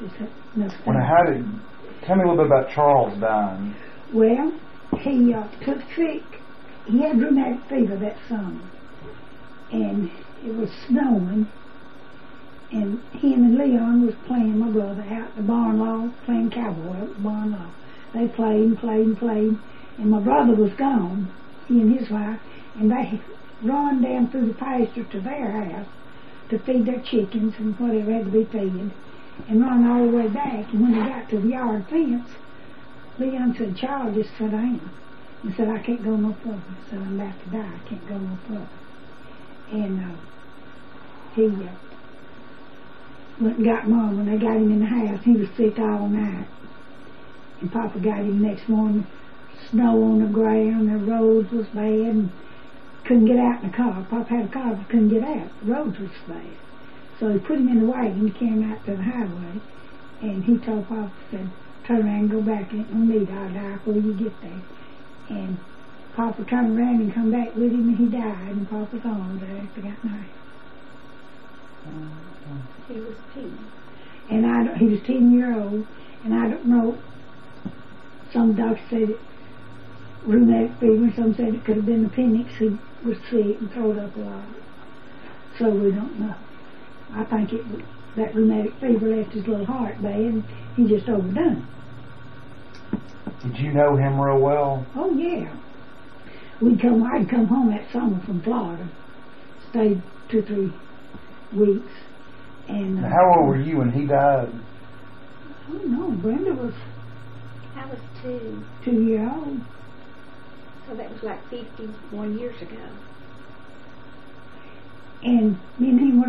Just enough Well, time. how did? Tell me a little bit about Charles dying. Well, he took sick. He had rheumatic fever that summer, and it was snowing. And him and Leon was playing, my brother, out at the barn loft, playing cowboy out at the barn loft. They played and played and played, and my brother was gone, he and his wife, and they run down through the pasture to their house to feed their chickens and whatever had to be fed, and run all the way back. And when they got to the yard fence, Leon said, "Charles, just sit down." He said, "I can't go no further." He said, "I'm about to die. I can't go no further." And he went and got Mom. When they got him in the house, he was sick all night. And Papa got him the next morning, snow on the ground, the roads was bad, and couldn't get out in the car. Papa had a car, but couldn't get out. The roads was bad. So he put him in the wagon, he came out to the highway, and he told Papa, said, "Turn around and go back, ain't no need, I'll die before you get there." And Papa turned around and come back with him, and he died in Papa's arms after that night. He was 10. And he was 10-year-old, and I don't know, some doctors said it rheumatic fever, some said it could have been appendix. He was sick and throwed up a lot. So we don't know. I think that rheumatic fever left his little heart bad, and he just overdone it. Did you know him real well? Oh yeah. I'd come home that summer from Florida, stayed 2-3 weeks, and How old were you when he died? I don't know. Brenda was I was 2. 2-year-old. So that was like 51 years ago. And me and him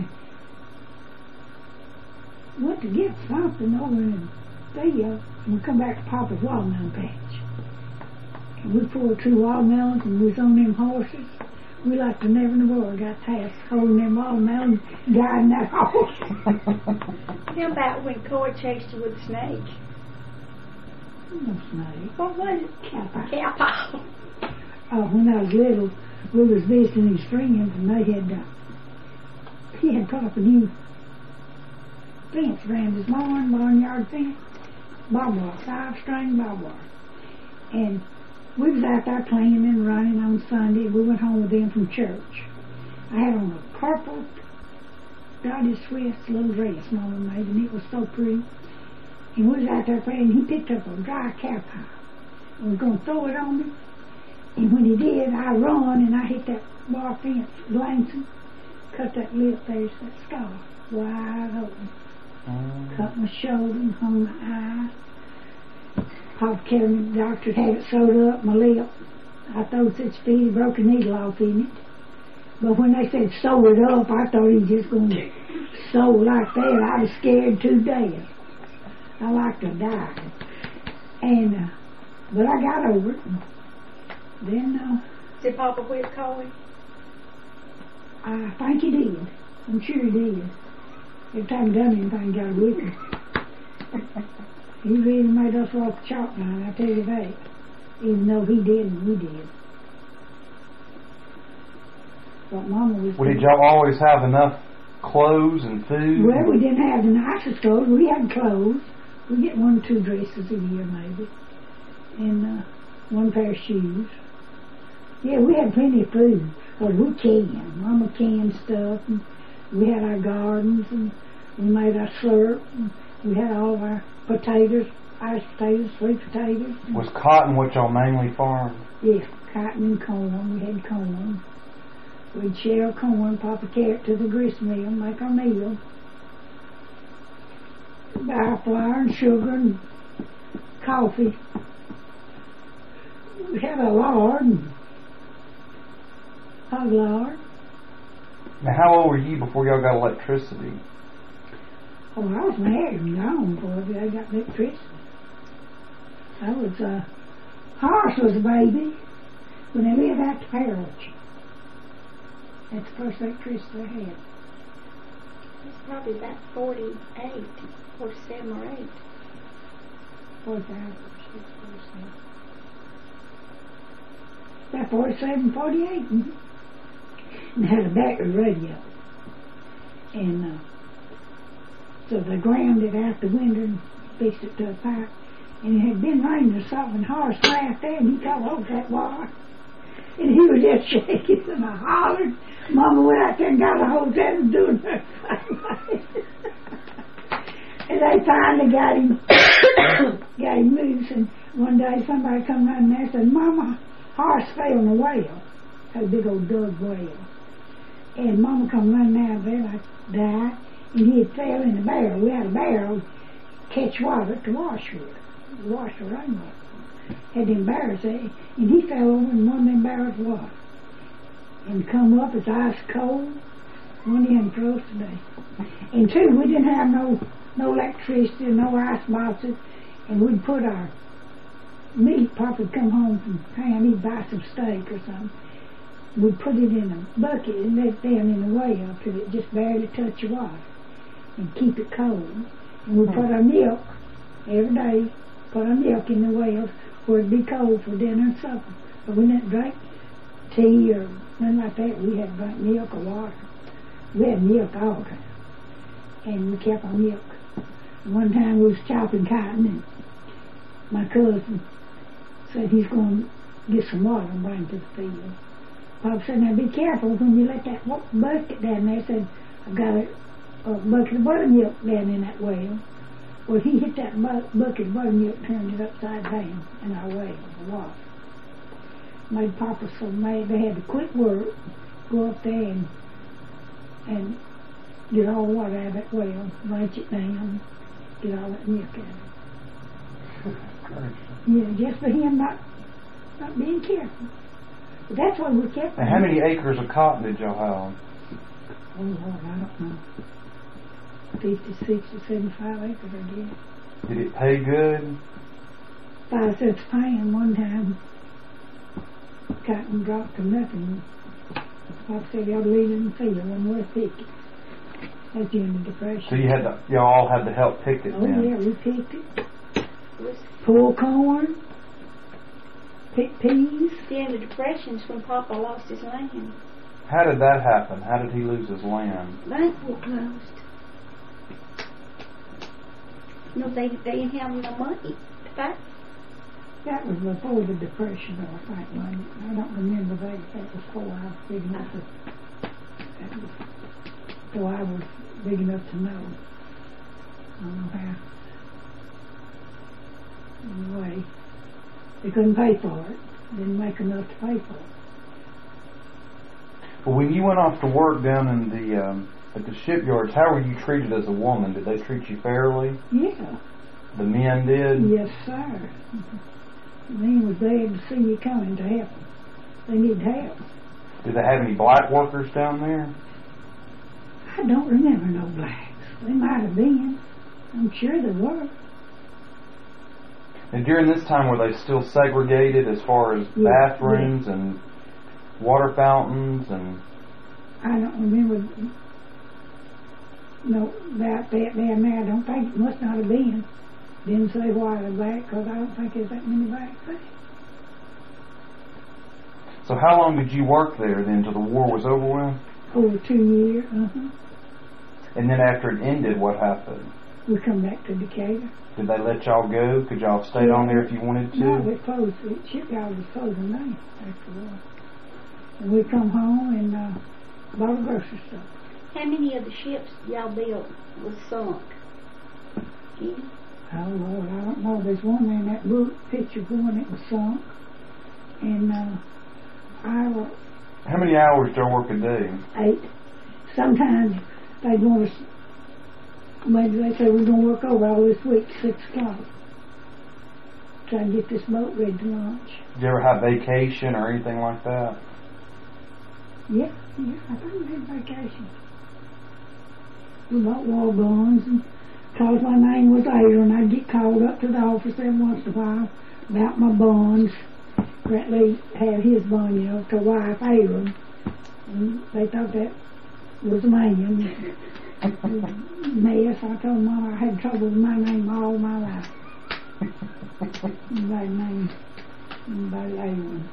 went to get something over in the field, and we come back to Papa's watermelon patch. And we pulled 2 watermelons, and we was on them horses. We like to never in the world got past holding them watermelons, guiding that horse. How about when Coy chased you with a snake? No snake. What was it? Cowpaw. Cowpaw. When I was little, we was visiting his friends, and they had, he had put up a new fence around his barnyard fence, barbed wire, 5-string barbed wire. And we was out there playing and running on Sunday. We went home with them from church. I had on a purple Dottie Swiss little dress Mama made, and it was so pretty. And we was out there playing, and he picked up a dry cowpaw and was going to throw it on me. And when he did, I run and I hit that bar fence, glancing, cut that lip there, that scar, wide open. Cut my shoulder and hung my eye. Papa carried me to the doctor, had it sewed up, my lip. I thought such a he broke a needle off in it. But when they said sew it up, I thought he was just going to sew like that. I was scared to death. I like to die. And, but I got over it. Then, Did Papa whip Coy? I think he did. I'm sure he did. Every time he done anything, got a whipping. He really made us walk the chalk line, I tell you that. Even though he didn't, we did. But Mama was... Well, did y'all always have enough clothes and food? Well, we didn't have the nicest clothes. We had clothes. We get 1 or 2 dresses a year, maybe. And 1 pair of shoes. Yeah, we had plenty of food. Well, we canned. Mama canned stuff. And we had our gardens, and we made our syrup. And we had all of our potatoes, iced potatoes, sweet potatoes. Was cotton what y'all mainly farmed? Yes, cotton and corn. We had corn. We'd shell corn, Papa carry it to the grist mill, make our meal. Buy flour and sugar and coffee. We had a lard and hog lard. Now, how old were you before y'all got electricity? Oh, I was married and gone before I got electricity. I was, Horace was a baby when they lived out to Parrish. That's the first electricity I had. It's probably about 48, 47 or 8. 45, about 47, 48. And had a battery radio. And So they ground it out the window and fixed it to a pipe. And it had been raining or something, and Horace laughed there, and he fell over that wire. And he was just shaking, and I hollered. Mama went out there and got a hold of him and doing her thing. And they finally got him loose. And one day somebody come running there and said, Mama, Horace fell in a whale, a big old Doug whale. And Mama come running out of there like died, and he had fell in a barrel. We had a barrel to catch water to wash the rainwater. Had them barrels there, and he fell over in one of them barrels of water. And come up, it's ice cold. One in froze today. And two, we didn't have no electricity, no ice boxes, and we'd put our meat. Papa would come home from town, he'd buy some steak or something. We'd put it in a bucket and let it down in the whale till it just barely touched the water, and keep it cold. And we'd put our milk every day, put our milk in the whales where it'd be cold for dinner and supper. But we didn't drink tea or nothing like that. We had to drink milk or water. We had milk all the time, and we kept our milk. One time we was chopping cotton, and my cousin said he's going to get some water and bring to the field. Papa said, now be careful when you let that bucket down there. Said, I've got a bucket of buttermilk down in that well. Well, he hit that bucket of buttermilk, turned it upside down in our well, the water. Made Papa so mad they had to quit work, go up there and get all the water out of that well, branch it down, get all that milk out of it. Yeah, just for him not being careful. But that's why we kept. And how many acres of cotton did y'all have? Oh Lord, I don't know. 50, 60, 75 acres, I guess. Did it pay good? 5 cents a pound one time. Cotton dropped to nothing. Papa said y'all leave it in the field, wasn't worth picking. That's during the Depression. So y'all all had to help pick it Oh then? yeah, we picked it. Pull corn, pick peas. During the Depression's when Papa lost his land. How did that happen? How did he lose his land? Bank was closed. No, they didn't have no money to pay. That was before the Depression, though, I think, wasn't it? I don't remember that. That was before I was big enough to. That was before I was big enough to know. I don't know how. Anyway, they couldn't pay for it. Didn't make enough to pay for it. Well, when you went off to work down in the at the shipyards, how were you treated as a woman? Did they treat you fairly? Yeah. The men did? Yes, sir. The men was glad to see you coming to help. They need help. Did they have any black workers down there? I don't remember no blacks. They might have been. I'm sure there were. And during this time, were they still segregated as far as bathrooms and water fountains and? I don't remember about that down there. I don't think it must not have been. Didn't say white or black because I don't think there's that many blacks there. So how long did you work there then till the war was over with? Over 2 years. And then after it ended, what happened? We come back to Decatur. Did they let y'all go? Could y'all have stayed on there if you wanted to? No, they closed. The shipyard was closing now after the war. And we come home and bought a grocery store. How many of the ships y'all built was sunk? Any? Oh Lord, I don't know. There's one in that book picture of one that was sunk. And how many hours do y'all work a day? 8. Sometimes they'd want us. Maybe they say we're going to work over all this week, 6 o'clock. Try and get this boat ready to launch. Did you ever have vacation or anything like that? Yeah, I think we had vacation. We bought war bonds, and because my name was Aaron, I'd get called up to the office every once in a while about my bonds. Bradley had his bond, to wife Aaron. And they thought that was a man. Mess. I told Mama I had trouble with my name all my life. Anybody named anybody Aaron.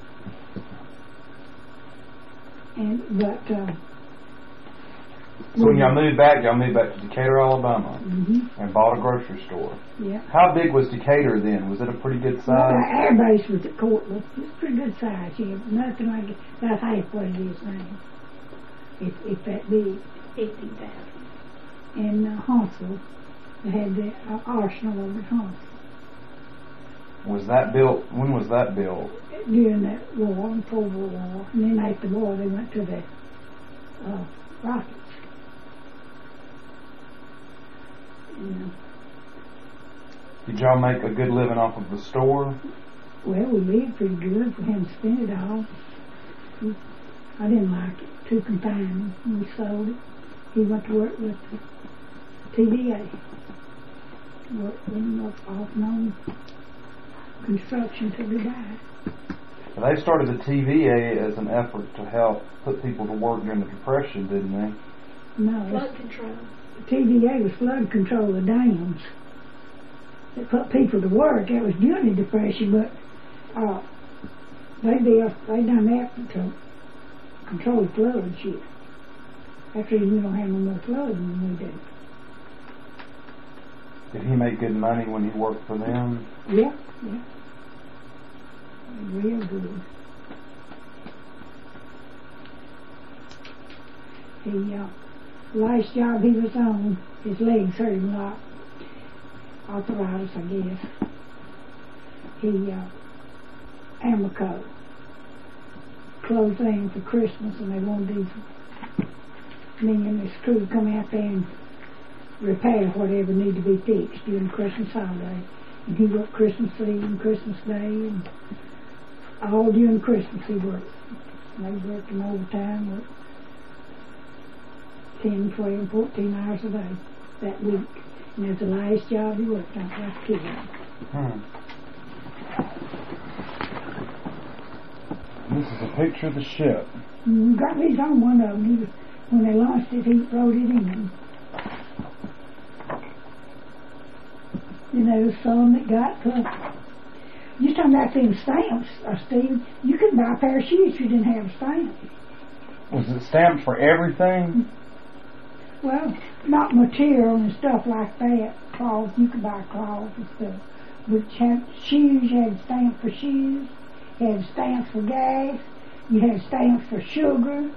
So when y'all moved back to Decatur, Alabama, Mm-hmm. and bought a grocery store. Yeah. How big was Decatur then? Was it a pretty good Well, size? our air base was at Cortland. It was a pretty good size. Yeah, nothing like it. About half what it is now. If that big. 50,000. And Huntsville, they had the arsenal over at Huntsville. Was that built? When was that built? During that war, the Cold War. And then after the war, they went to the rockets. You know. Did y'all make a good living off of the store? Well, we lived pretty good. We hadn't spent it all. I didn't like it. Too confining. We sold it. He went to work with the TVA. Worked off and on construction till he died. They started the TVA as an effort to help put people to work during the Depression, didn't they? No. Flood control. The TVA was flood control of dams. They put people to work. That was during the Depression, but they done that to control flood and shit. After we don't have no more flooding than we do. Did he make good money when he worked for them? Yeah. Real good. The last job he was on, his legs hurt him a lot. Arthritis, I guess. He, Amoco closed down for Christmas, and they wanted me and this crew to come out there and repair whatever needed to be fixed during Christmas holiday. And he worked Christmas Eve and Christmas Day, and all during Christmas he worked. And they worked him overtime, worked 10, 12, 14 hours a day that week. And that's the last job he worked on, that's kid. This is a picture of the ship. He's on one of them. When they launched it, he wrote it in. You know, some that got you talking about them stamps, Steve. You couldn't buy a pair of shoes if you didn't have a stamp. Was it stamped for everything? Well, not material and stuff like that. Cloth, you could buy cloth and stuff. But shoes, you had stamps for shoes. You had stamps for gas. You had stamps for sugar.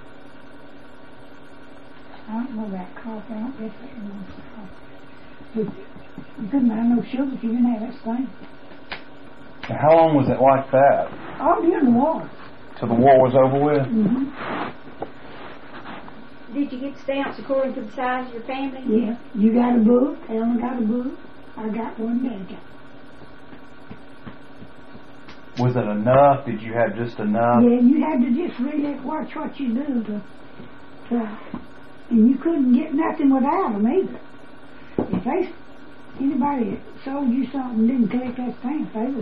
I don't know about coffee. I don't guess that was coffee. But you couldn't buy no sugar if you didn't have that stamp. And how long was it like that? All during the war. Till the war was over with? Mm-hmm. Did you get stamps according to the size of your family? Yeah. You got a book. Ellen got a book. I got one. Dad got. Was it enough? Did you have just enough? Yeah, you had to just really watch what you do to and you couldn't get nothing without them either. If anybody that sold you something and didn't collect that stamp, they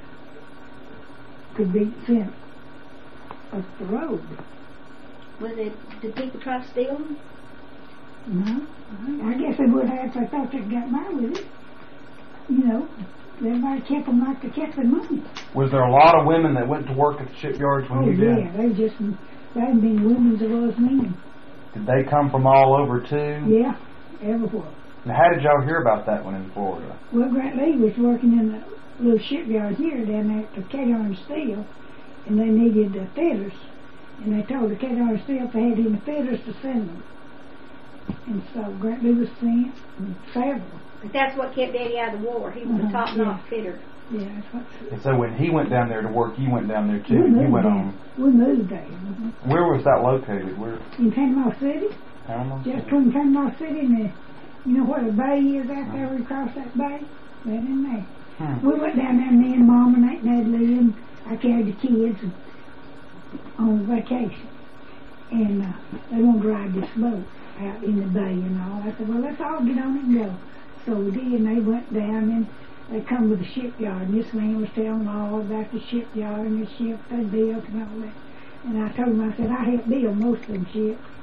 could be sent up the road. Did people try to steal them? No. I guess they would have if they thought they'd got by with it. You know, everybody kept them like they kept their money. Was there a lot of women that went to work at the shipyards when you did? Yeah, they'd been women as well as men. Did they come from all over too? Yeah, everywhere. Now, how did y'all hear about that one in Florida? Well, Grant Lee was working in the little shipyard here down there at the Caterham Steel, and they needed fitters. And they told the Caterham Steel if they had any fitters to send them. And so Grant Lee was sent, and several. But that's what kept Daddy out of the war. He was a top-notch fitter. Yeah, that's what. And so when he went down there to work, you went down there too. We You went there. on. We moved there. Mm-hmm. Where was that located? Where? In Panama City. Panama Just City? between Panama City and you know where the bay is out there? We crossed that bay. Right in there. We went down there, me and Mom and Aunt Natalie, and I carried the kids on vacation. And they wanted to ride this boat out in the bay and all. I said, well, let's all get on it and go. So we did, and they went down, and they come to the shipyard, and this man was telling all about the shipyard and the ships they built and all that. And I told him, I said, I helped build most of them ships.